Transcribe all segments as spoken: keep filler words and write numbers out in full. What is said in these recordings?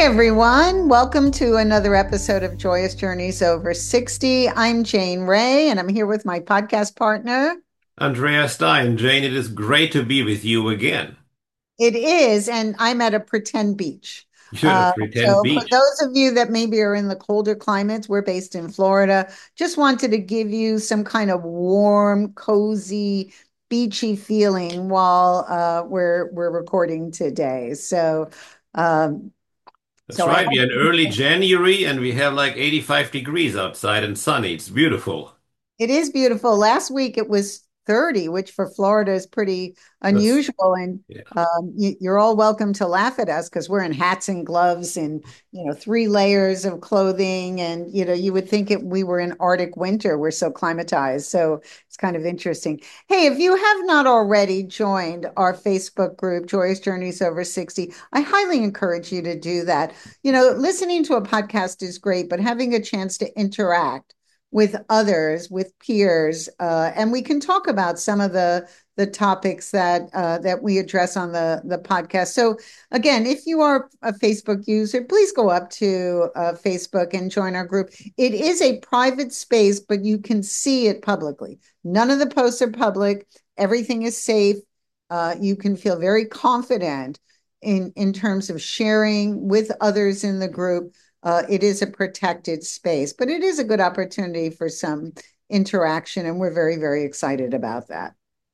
everyone. Welcome to another episode of Joyous Journeys Over sixty. I'm Jane Ray, and I'm here with my podcast partner. Andrea Stein, Jane, it is great to be with you again. It is, and I'm at a pretend beach. You're a Uh, pretend so, for beach. those of you that maybe are in the colder climates, we're based in Florida. Just wanted to give you some kind of warm, cozy, beachy feeling while uh, we're we're recording today. So, um, That's so I right. We hope. are in early January and we have like eighty-five degrees outside and sunny. It's beautiful. It is beautiful. Last week it was thirty, which for Florida is pretty That's, unusual. And yeah. um, you, you're all welcome to laugh at us because we're in hats and gloves and, you know, three layers of clothing. And, you know, you would think it, we were in Arctic winter. We're so climatized. So it's kind of interesting. Hey, if you have not already joined our Facebook group, Joyous Journeys Over sixty, I highly encourage you to do that. You know, listening to a podcast is great, but having a chance to interact with others, with peers, uh, and we can talk about some of the the topics that uh, that we address on the the podcast. So again, if you are a Facebook user, please go up to uh, Facebook and join our group. It is a private space, but you can see it publicly. None of the posts are public. Everything is safe. Uh, you can feel very confident in in terms of sharing with others in the group. Uh, it is a protected space, but it is a good opportunity for some interaction, and we're very, very excited about that.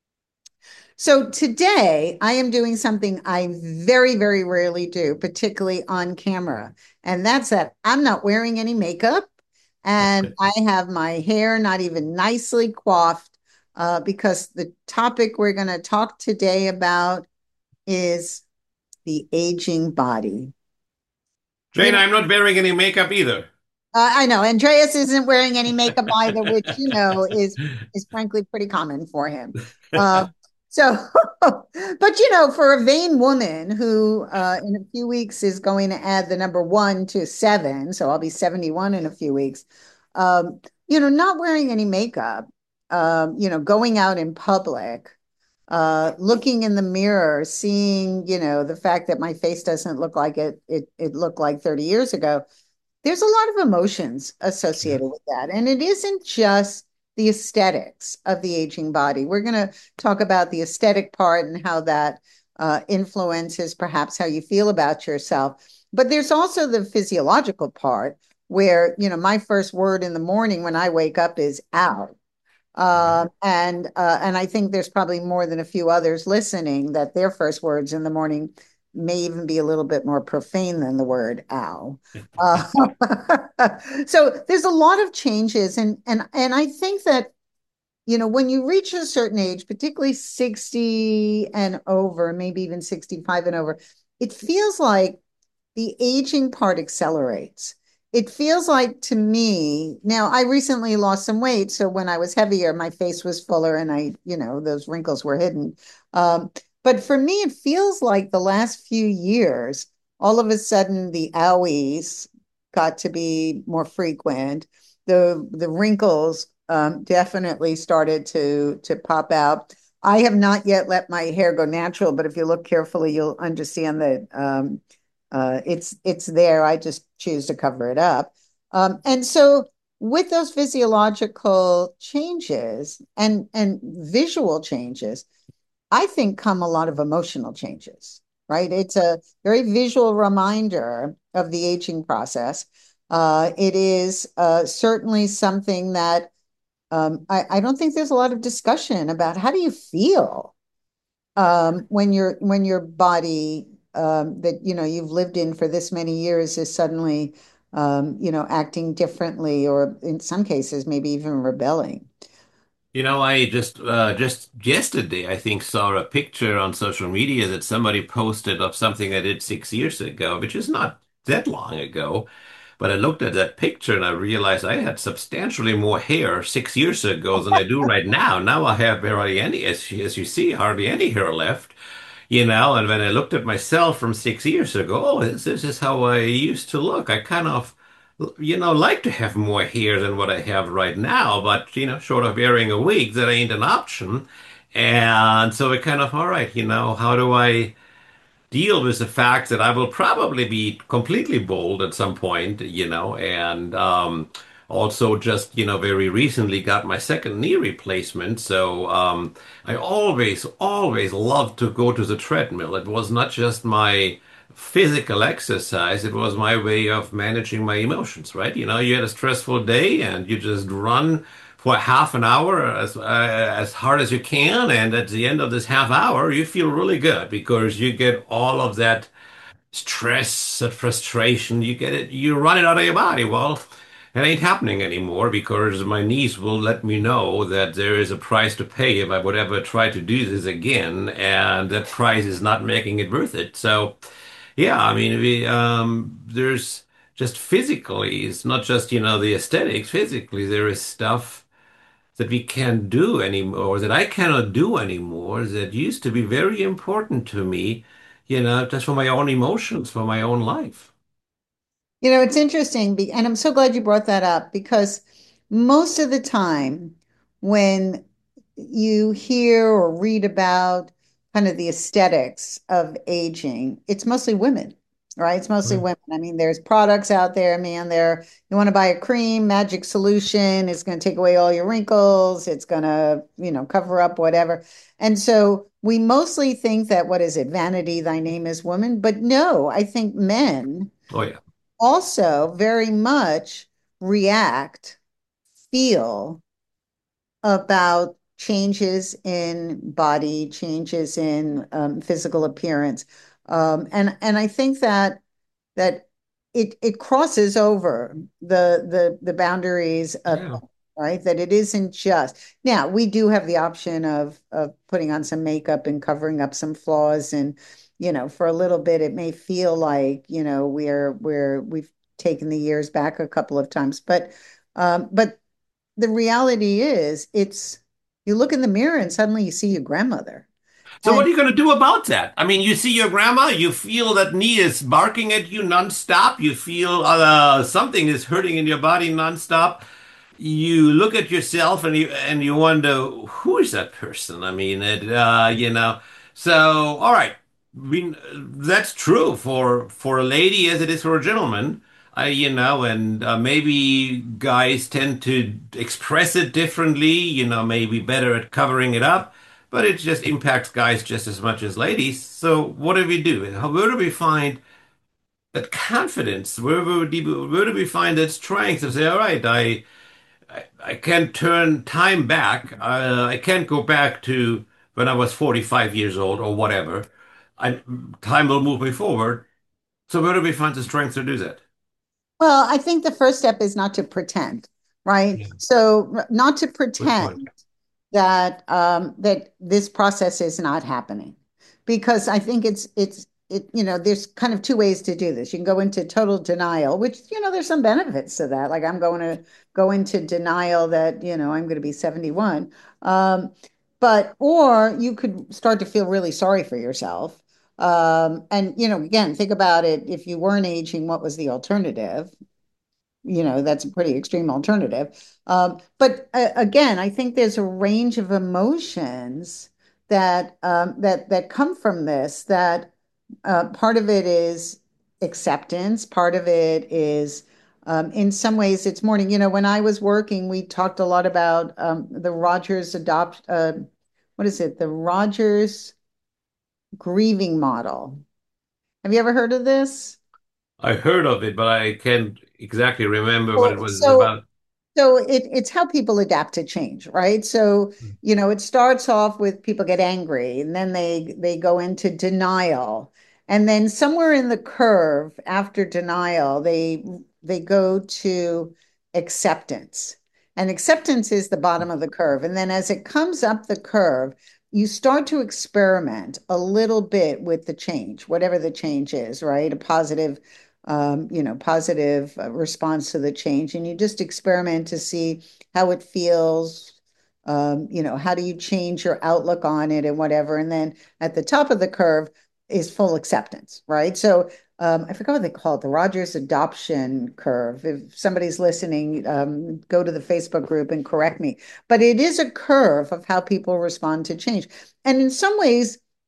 So today I am doing something I very, very rarely do, particularly on camera, and that's that I'm not wearing any makeup, and I have my hair not even nicely coiffed, uh, because the topic we're going to talk today about is the aging body. You Jane, I'm not wearing any makeup either. Uh, I know Andreas isn't wearing any makeup either, which you know is is frankly pretty common for him. Uh, so, but you know, for a vain woman who uh, in a few weeks is going to add the number one to seven, so I'll be seventy-one in a few weeks. Um, you know, not wearing any makeup, um, you know, going out in public, uh, looking in the mirror, seeing, you know, the fact that my face doesn't look like it it it looked like thirty years ago. There's a lot of emotions Yeah. associated with that. And it isn't just the aesthetics of the aging body. We're going to talk about the aesthetic part and how that uh, influences perhaps how you feel about yourself. But there's also the physiological part where, you know, my first word in the morning when I wake up is ow. Mhm. Um, and uh, and I think there's probably more than a few others listening that their first words in the morning may even be a little bit more profane than the word ow. Uh, so there's a lot of changes, and and and I think that you know when you reach a certain age, particularly sixty and over, maybe even sixty-five and over, it feels like the aging part accelerates. It feels like to me, now I recently lost some weight. So when I was heavier, my face was fuller and I, you know, those wrinkles were hidden. Um, but for me, it feels like the last few years, all of a sudden the owies got to be more frequent. The the wrinkles um, definitely started to to pop out. I have not yet let my hair go natural, but if you look carefully, you'll understand that um, uh, it's it's there. I just choose to cover it up. Um, and so with those physiological changes and and visual changes, I think come a lot of emotional changes, right? It's a very visual reminder of the aging process. Uh, it is uh, certainly something that um, I, I don't think there's a lot of discussion about how do you feel um, when your when your body um, that you know you've lived in for this many years is suddenly um, you know acting differently, or in some cases maybe even rebelling. You know, I just uh, just yesterday, I think, saw a picture on social media that somebody posted of something I did six years ago, which is not that long ago. But I looked at that picture and I realized I had substantially more hair six years ago than I do right now. Now I have barely any, as, you- as you see, hardly any hair left, you know. And when I looked at myself from six years ago, oh, this, this is how I used to look. I kind of, you know, like to have more hair than what I have right now, but, you know, short of wearing a wig, that ain't an option. And so it kind of, all right, you know, how do I deal with the fact that I will probably be completely bald at some point, you know, and um, also just, you know, very recently got my second knee replacement. So um, I always, always loved to go to the treadmill. It was not just my physical exercise, it was my way of managing my emotions, right? You know, you had a stressful day and you just run for half an hour as uh, as hard as you can, and at the end of this half hour, you feel really good because you get all of that stress, that frustration. You get it, you run it out of your body. Well, it ain't happening anymore because my niece will let me know that there is a price to pay if I would ever try to do this again, and that price is not making it worth it. So, yeah, I mean, we, um, there's just physically, it's not just, you know, the aesthetics. Physically, there is stuff that we can't do anymore, that I cannot do anymore, that used to be very important to me, you know, just for my own emotions, for my own life. You know, it's interesting, be- and I'm so glad you brought that up because most of the time when you hear or read about kind of the aesthetics of aging, it's mostly women, right? It's mostly Right. women. I mean, there's products out there, man, there, you want to buy a cream, magic solution, it's going to take away all your wrinkles, it's going to, you know, cover up whatever. And so we mostly think that, what is it, vanity, thy name is woman? But no, I think men Oh, yeah. also very much react, feel about changes in body, changes in um, physical appearance. Um, and and I think that that it it crosses over the the the boundaries of, Yeah. right, that it isn't just, now we do have the option of of putting on some makeup and covering up some flaws, and you know, for a little bit it may feel like, you know, we're we're we've taken the years back a couple of times, but um but the reality is, it's, you look in the mirror and suddenly you see your grandmother. So And what are you going to do about that? I mean, you see your grandma, you feel that knee is barking at you nonstop. You feel uh, something is hurting in your body nonstop. You look at yourself and you and you wonder, who is that person? I mean, it, uh, you know. So, all right, we, that's true for for a lady as it is for a gentleman. I, you know, and uh, maybe guys tend to express it differently. You know, maybe better at covering it up, but it just impacts guys just as much as ladies. So, what do we do? How, where do we find that confidence? Where, where, do, where do we find that strength to say, all right, I I, I can't turn time back. Uh, I can't go back to when I was forty-five years old or whatever. I, time will move me forward. So where do we find the strength to do that? well, I think the first step is not to pretend, right? Yeah, So not to good point. pretend that um, that this process is not happening, because I think it's it's it, you know, there's kind of two ways to do this. You can go into total denial, which, you know, there's some benefits to that. Like, I'm going to go into denial that, you know, I'm going to be seventy-one. Um, but or you could start to feel really sorry for yourself. Um, and, you know, again, think about it. If you weren't aging, what was the alternative? You know, that's a pretty extreme alternative. Um, but uh, again, I think there's a range of emotions that um, that that come from this. That uh, part of it is acceptance. Part of it is, um, in some ways, it's mourning. You know, when I was working, we talked a lot about um, the Rogers adopt. Uh, what is it? The Rogers grieving model. Have you ever heard of this? I heard of it, but I can't exactly remember what it Well, was so about. So it, it's how people adapt to change, right? So, you know, it starts off with people get angry, and then they they go into denial. And then somewhere in the curve after denial, they they go to acceptance. And acceptance is the bottom of the curve. And then as it comes up the curve, you start to experiment a little bit with the change, whatever the change is, right? A positive um, you know, positive uh, response to the change. And you just experiment to see how it feels. Um, you know, how do you change your outlook on it and whatever. And then at the top of the curve is full acceptance, right? So um, I forgot what they call it, the Rogers adoption curve. If somebody's listening, um, go to the Facebook group and correct me. But it is a curve of how people respond to change. And in some ways,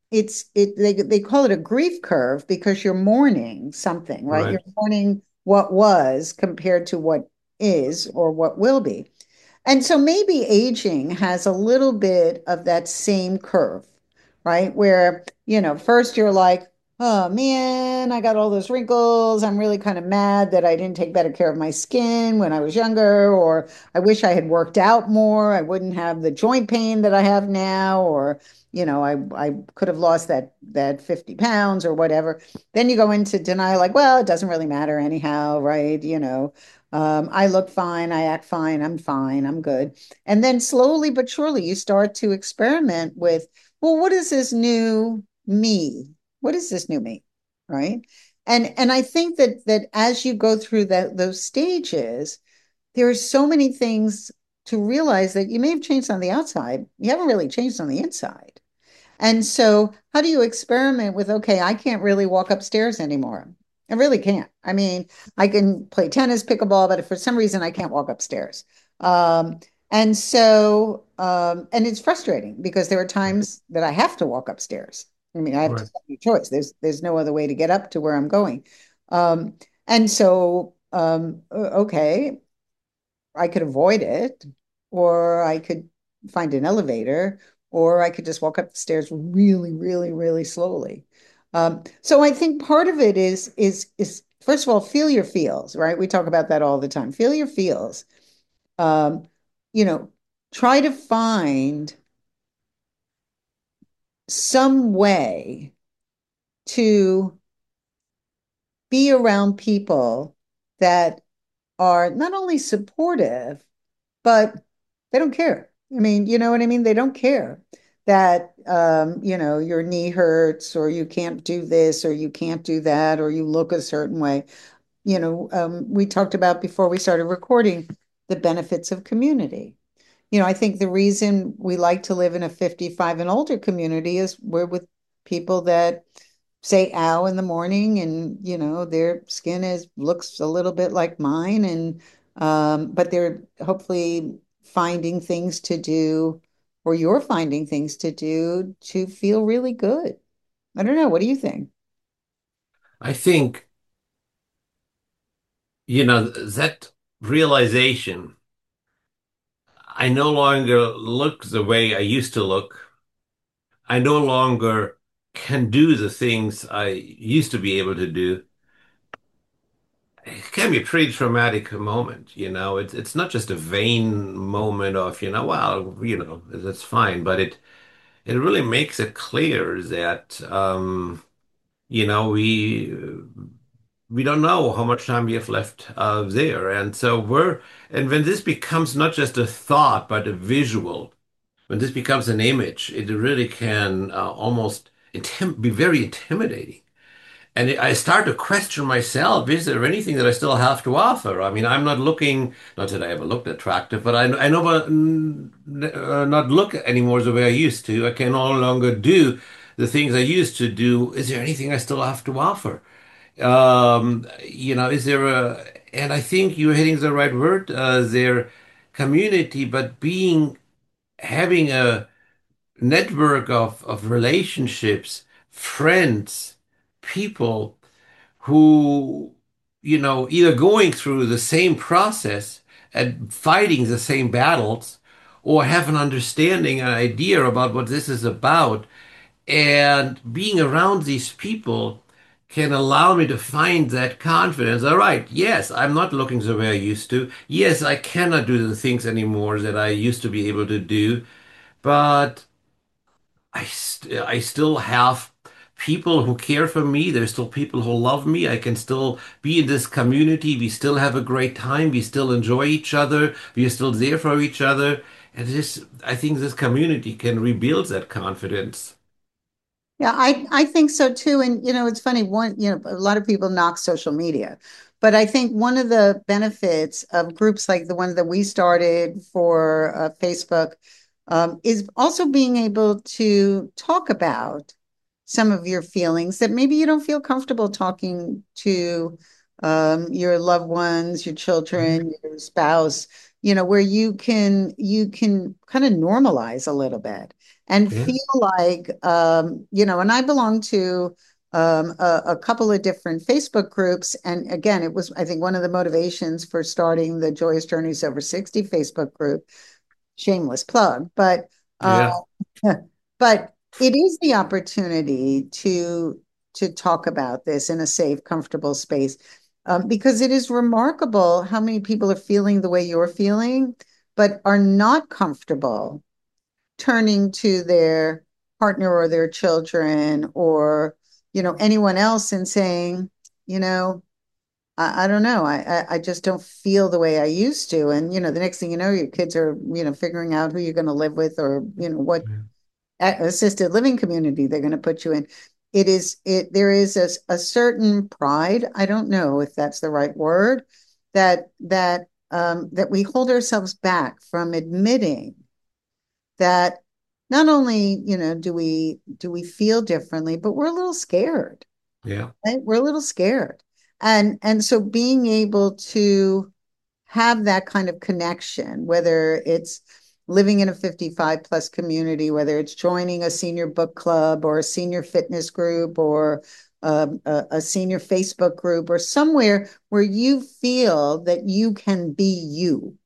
it's it they they call it a grief curve because you're mourning something, right? You're Right. mourning what was compared to what is or what will be. And so maybe aging has a little bit of that same curve, right? Where, you know, first you're like, oh man, I got all those wrinkles. I'm really kind of mad that I didn't take better care of my skin when I was younger, or I wish I had worked out more. I wouldn't have the joint pain that I have now, or, you know, I I could have lost that that fifty pounds or whatever. Then you go into denial, like, well, it doesn't really matter anyhow, right? You know, um, I look fine, I act fine, I'm fine, I'm good. And then slowly but surely you start to experiment with, well, what is this new me? What is this new me? Right? And and I think that that as you go through that those stages, there are so many things to realize that you may have changed on the outside. You haven't really changed on the inside. And so, how do you experiment with, okay, I can't really walk upstairs anymore. I really can't. I mean, I can play tennis, pickleball, but if for some reason I can't walk upstairs. Um, and so, um, and it's frustrating because there are times that I have to walk upstairs. I mean, I have to Right. have a choice. There's there's no other way to get up to where I'm going. Um, and so, um, okay, I could avoid it, or I could find an elevator, or I could just walk up the stairs really, really, really slowly. Um, so I think part of it is is is first of all, feel your feels, right? We talk about that all the time. Feel your feels. Um, you know, try to find some way to be around people that are not only supportive, but they don't care. I mean, you know what I mean? They don't care that um, you know, your knee hurts or you can't do this or you can't do that or you look a certain way. You know, um, we talked about before we started recording the benefits of community. You know, I think the reason we like to live in a fifty-five and older community is we're with people that say ow in the morning and, you know, their skin is looks a little bit like mine and um, but they're hopefully finding things to do or you're finding things to do to feel really good. I don't know. What do you think? I think, you know, that realization, I no longer look the way I used to look. I no longer can do the things I used to be able to do. It can be a pretty traumatic moment, you know. It's it's not just a vain moment of, you know, well, you know, that's fine, but it it really makes it clear that um, you know, we we don't know how much time we have left uh, there, and so we're and when this becomes not just a thought but a visual, when this becomes an image, it really can uh, almost intim be very intimidating. And I start to question myself, is there anything that I still have to offer? I mean, I'm not looking, not that I ever looked attractive, but I, I know but, mm, uh, not look anymore the way I used to. I can no longer do the things I used to do. Is there anything I still have to offer? Um, you know, is there a, and I think you're hitting the right word, uh, there, community, but being, having a network of, of relationships, friends, people who, you know, either going through the same process and fighting the same battles or have an understanding, an idea about what this is about. And being around these people can allow me to find that confidence. All right, yes, I'm not looking the way I used to. Yes, I cannot do the things anymore that I used to be able to do, but I st I still have people who care for me. There's still people who love me. I can still be in this community. We still have a great time. We still enjoy each other. We are still there for each other. And this, I think this community can rebuild that confidence. Yeah, I I think so too. And you know, it's funny, one, you know, a lot of people knock social media, but I think one of the benefits of groups like the one that we started for uh, Facebook um, is also being able to talk about some of your feelings that maybe you don't feel comfortable talking to um, your loved ones, your Mhm. children, your spouse, you know, where you can you can kind of normalize a little bit and Yeah. feel like um, you know, and I belong to um, a, a couple of different Facebook groups. And again, it was, I think, one of the motivations for starting the Joyous Journeys Over sixty Facebook group. Shameless plug, but uh, Yeah. but it is the opportunity to to talk about this in a safe, comfortable space, um, because it is remarkable how many people are feeling the way you're feeling, but are not comfortable turning to their partner or their children or you know anyone else and saying, you know, I, I don't know. I, I I just don't feel the way I used to. And you know, the next thing you know, your kids are you know figuring out who you're going to live with or you know what Yeah. assisted living community they're going to put you in. It is it there is a, a certain pride. I don't know if that's the right word that that um, that we hold ourselves back from admitting that not only you know do we do we feel differently, but we're a little scared. Yeah. Right? We're a little scared. And and so being able to have that kind of connection, whether it's living in a fifty-five plus community, whether it's joining a senior book club or a senior fitness group or um, a, a senior Facebook group or somewhere where you feel that you can be you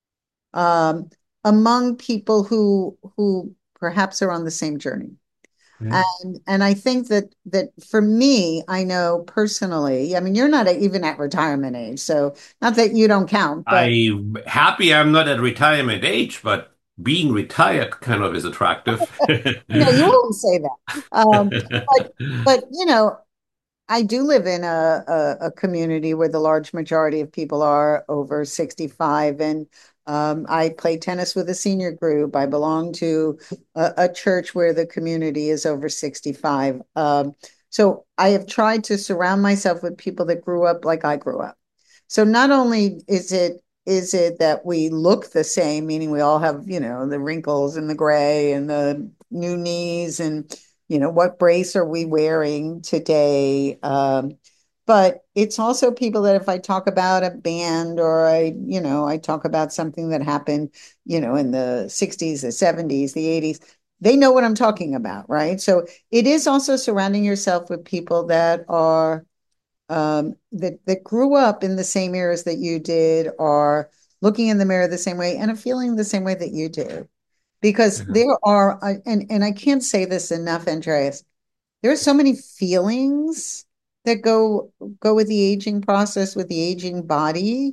um, among people who who perhaps are on the same journey. Yeah. And and I think that that for me, I know personally, I mean, you're not even at retirement age, so not that you don't count, but I'm happy I'm not at retirement age, but being retired kind of is attractive. no, you wouldn't say that. Um, but but you know, I do live in a, a, a community where the large majority of people are over sixty-five, and um, I play tennis with a senior group. I belong to a, a church where the community is over sixty-five. Um, so I have tried to surround myself with people that grew up like I grew up. So not only is it is it that we look the same, meaning we all have, you know, the wrinkles and the gray and the new knees and you know, what brace are we wearing today? Um, but it's also people that if I talk about a band or I, you know, I talk about something that happened, you know, in the sixties, the seventies, the eighties, they know what I'm talking about, right? So it is also surrounding yourself with people that are um, that that grew up in the same eras that you did, are looking in the mirror the same way and are feeling the same way that you do because Yeah. there are and and I can't say this enough, Andreas. There are so many feelings that go go with the aging process, with the aging body,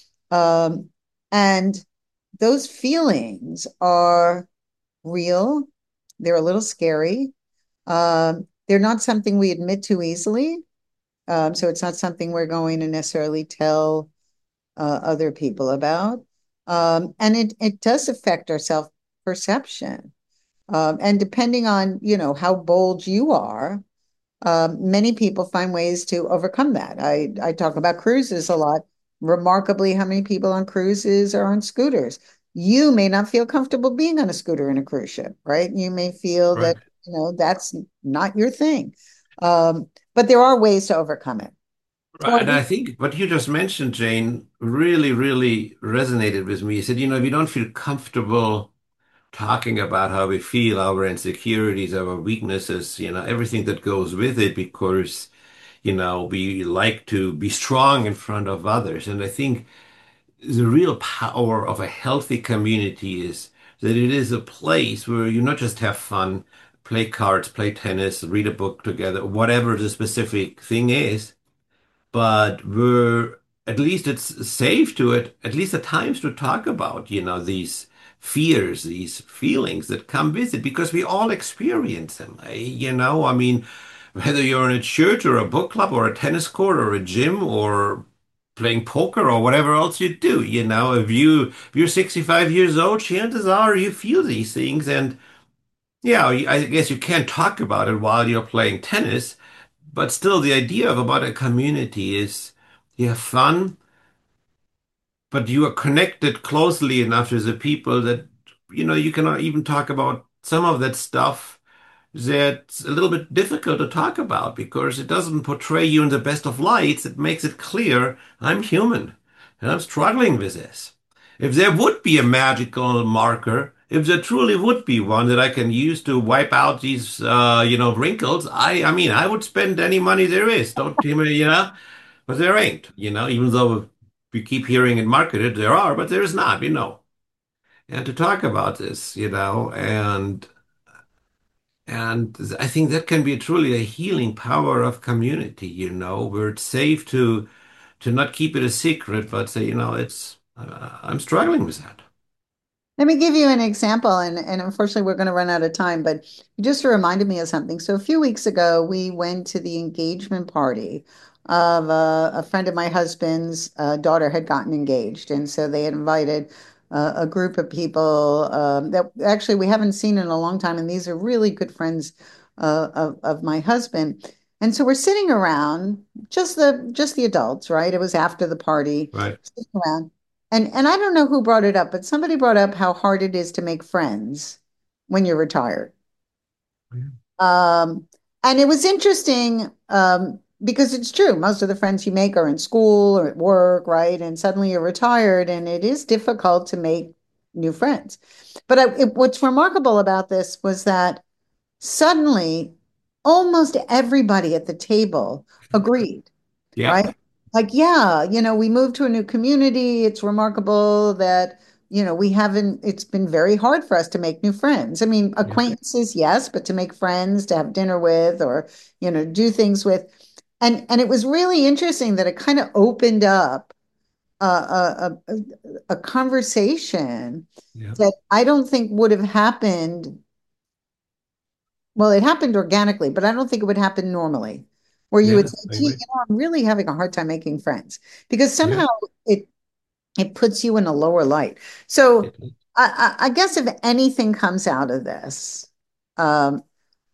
um, and those feelings are real. They're a little scary. Um, they're not something we admit to easily. Um, so it's not something we're going to necessarily tell uh, other people about. Um, and it it does affect our self perception. Um, and depending on, you know, how bold you are, um, many people find ways to overcome that. I, I talk about cruises a lot. Remarkably, how many people on cruises are on scooters? You may not feel comfortable being on a scooter in a cruise ship, right? You may feel Right. that, you know, that's not your thing. Um, but there are ways to overcome it. Right. Or And I think what you just mentioned, Jane, really, really resonated with me. You said, you know, if you don't feel comfortable talking about how we feel, our insecurities, our weaknesses, you know, everything that goes with it, because, you know, we like to be strong in front of others. And I think the real power of a healthy community is that it is a place where you not just have fun, play cards, play tennis, read a book together, whatever the specific thing is, but we're at least it's safe to it, at least at times to talk about, you know, these fears, these feelings that come with it, because we all experience them. eh, You know, I mean, whether you're in a church or a book club or a tennis court or a gym or playing poker or whatever else you do, you know, if you if you're sixty-five years old, chances are you feel these things, and yeah, I guess you can't talk about it while you're playing tennis, but still, the idea of about a community is you have fun, but you are connected closely enough to the people that, you know, you cannot even talk about some of that stuff. that's a little bit difficult to talk about because it doesn't portray you in the best of lights. It makes it clear I'm human and I'm struggling with this. If there would be a magical marker, if there truly would be one that I can use to wipe out these, uh, you know, wrinkles, I, I mean, I would spend any money there is. Don't you you know? But there ain't, you know, even though we keep hearing it marketed, there are, but there is not, you know. And to talk about this, you know, and and I think that can be truly a healing power of community, you know, where it's safe to to not keep it a secret, but say, you know, it's uh, I'm struggling with that. Let me give you an example, and, and unfortunately, we're going to run out of time, but you just reminded me of something. So, a few weeks ago, we went to the engagement party of a, a friend of my husband's uh, daughter had gotten engaged. And so they had invited uh, a group of people um, that actually we haven't seen in a long time. And these are really good friends uh, of, of my husband. And so we're sitting around, just the just the adults, right? It was after the party, Right. sitting around. And and I don't know who brought it up, but somebody brought up how hard it is to make friends when you're retired. Um, and it was interesting um, because it's true. Most of the friends you make are in school or at work, right? And suddenly you're retired, and it is difficult to make new friends. But I, it, what's remarkable about this was that suddenly almost everybody at the table agreed, Yeah. right? Like, yeah, you know, we moved to a new community. It's remarkable that, you know, we haven't, it's been very hard for us to make new friends. I mean, Yeah. acquaintances, yes, but to make friends, to have dinner with or, you know, do things with. And and it was really interesting that it kind of opened up a, a, a, a conversation Yeah. that I don't think would have happened. Well, it happened organically, but I don't think it would happen normally, where you would Yeah. say, I gee, you agree. know, I'm really having a hard time making friends because Yeah. somehow it it puts you in a lower light. So It, I, I, I guess if anything comes out of this, um,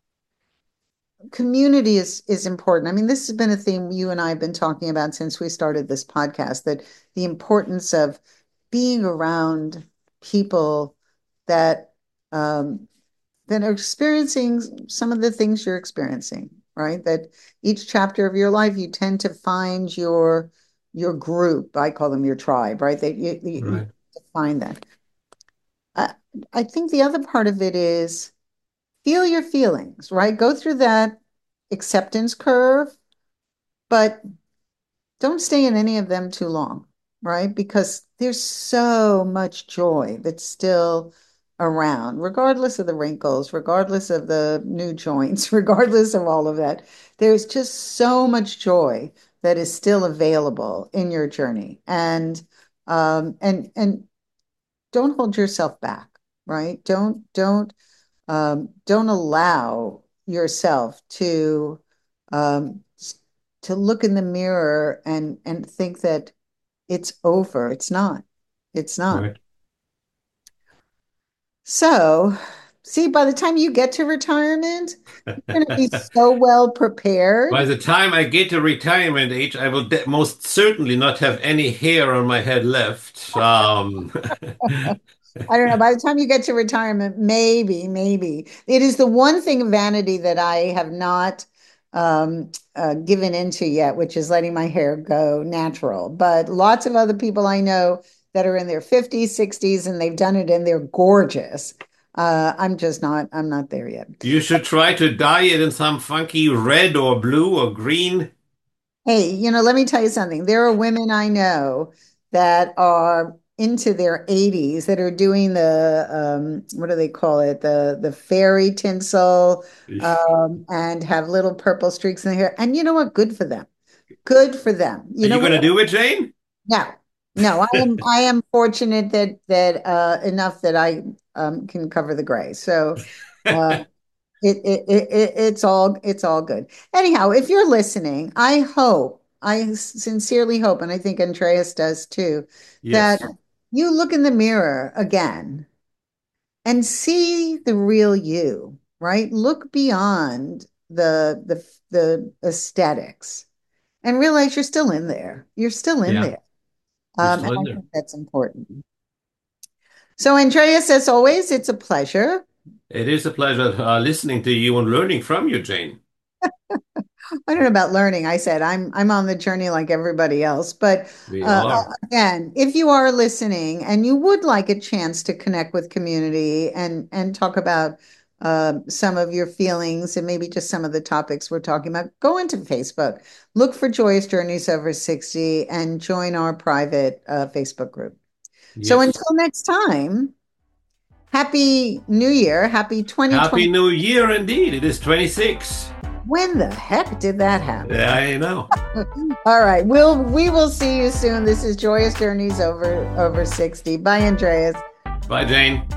community is is important. I mean, this has been a theme you and I have been talking about since we started this podcast, that the importance of being around people that um, that are experiencing some of the things you're experiencing, right? That each chapter of your life, you tend to find your your group. I call them your tribe, right? That you, you, you right. find that. I, I think the other part of it is feel your feelings, right? Go through that acceptance curve, but don't stay in any of them too long, right? Because there's so much joy that's still around, regardless of the wrinkles, regardless of the new joints, regardless of all of that. There's just so much joy that is still available in your journey. And um, and and don't hold yourself back, right? Don't don't um, don't allow yourself to um, to look in the mirror and and think that it's over. It's not. It's not. Right. So, see, by the time you get to retirement, you're going to be so well By prepared. the time I get to retirement age, I will de most certainly not have any hair on my head left. Um, I don't know. By the time you get to retirement, maybe, maybe. It is the one thing of vanity that I have not um, uh, given into yet, which is letting my hair go natural. But lots of other people I know that are in their fifties, sixties, and they've done it and they're gorgeous. Uh, I'm just not, I'm not there yet. you should try to dye it in some funky red or blue or green. Hey, you know, let me tell you something. There are women I know that are into their eighties that are doing the um, what do they call it? The the fairy tinsel um, and have little purple streaks in their hair. And you know what? Good for them. Good for them. Are You know you what? going to do it, Jane? No, no. I am I am fortunate that that uh, enough that I um, can cover the gray. So. Uh, it, it, it, it it's all it's all good. Anyhow, if you're listening, I hope, I sincerely hope, and I think Andreas does too, that Yes. you look in the mirror again and see the real you, right? Look beyond the the the aesthetics and realize you're still in there. You're still in Yeah. there. You're Um, and still in I there. think that's important. So, Andreas, as always, it's a pleasure. It is a pleasure uh, listening to you and learning from you, Jane. I don't know about learning. I said I'm I'm on the journey like everybody else. But We uh, all are. again, if you are listening and you would like a chance to connect with community and and talk about uh, some of your feelings and maybe just some of the topics we're talking about, go into Facebook, look for Joyous Journeys Over sixty, and join our private uh, Facebook group. So Yes. until next time, Happy New Year, happy Happy twenty twenty. New Year indeed. It is twenty-six. When the heck did that happen? Yeah, I know. All right. We'll we will see you soon. This is Joyous Journeys over over sixty. Bye, Andreas. Bye, Jane.